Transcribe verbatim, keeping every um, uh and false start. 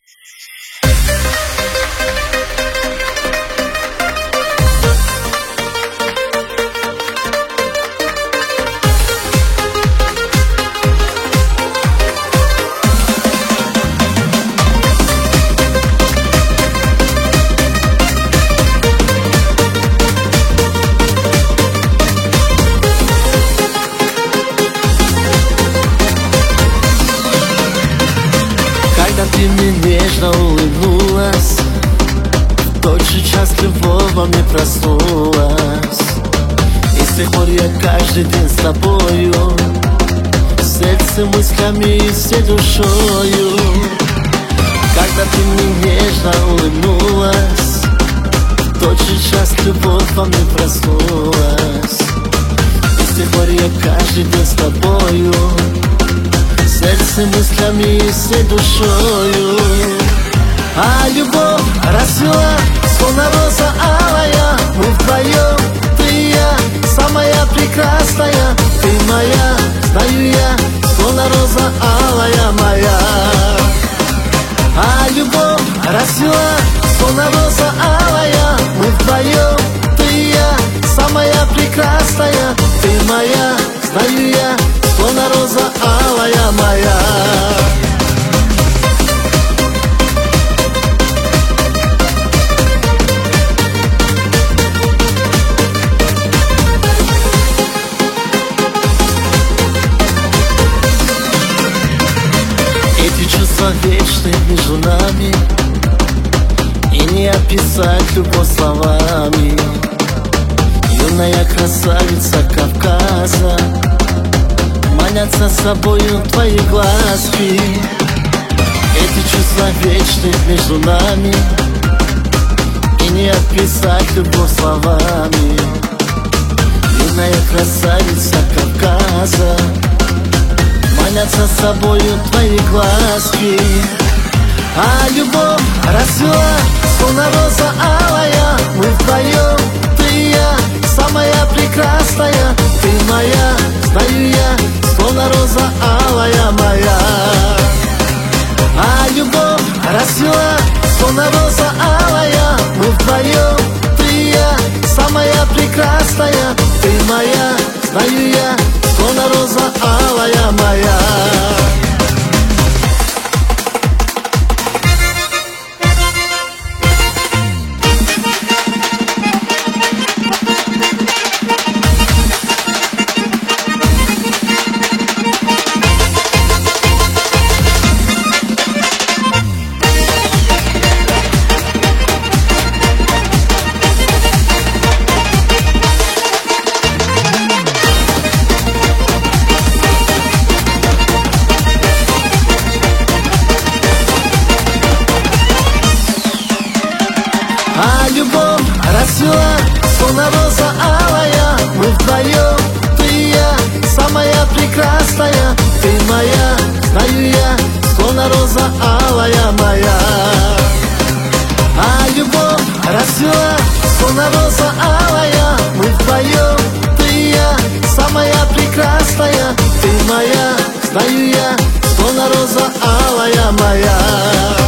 Ты мне нежно улыбнулась, в тот же час любовь во мне проснулась. И с тех пор я каждый день с тобою, сердцем, мыслями и всей душою. Когда ты мне нежно улыбнулась, в тот же час любовь во мне проснулась. И с тех пор я каждый день с тобою, сердцем, мыслями и всей душою. А любовь расцвела, словно роза алая. Мы вдвоем, ты и я, самая прекрасная. Ты моя, знаю я, словно роза алая моя. А любовь расцвела, словно роза алая. Мы вдвоем, ты и я, самая прекрасная. Ты моя, знаю я, словно роза алая моя. Эти чувства вечны между нами, и не описать любовь словами. Юная красавица Кавказа, манятся собою твои глазки. Эти чувства вечны между нами, и не описать любовь словами. Юная красавица Кавказа, манятся собою твои глазки. А любовь расцвела, словно роза алая. Мы вдвоем, ты и я, самая прекрасная. Ты моя, знаю я, словно роза алая моя. А любовь расцвела, словно роза алая. Мы вдвоем, ты и я, самая прекрасная. Ты моя, знаю я, словно роза алая моя. А любовь расцвела, словно роза алая. Мы вдвоем, ты и я, самая прекрасная. Ты моя, знаю я, словно роза алая моя. А любовь расцвела, словно роза алая. Мы вдвоем, ты и я, самая прекрасная. Ты моя, знаю я, словно роза алая моя.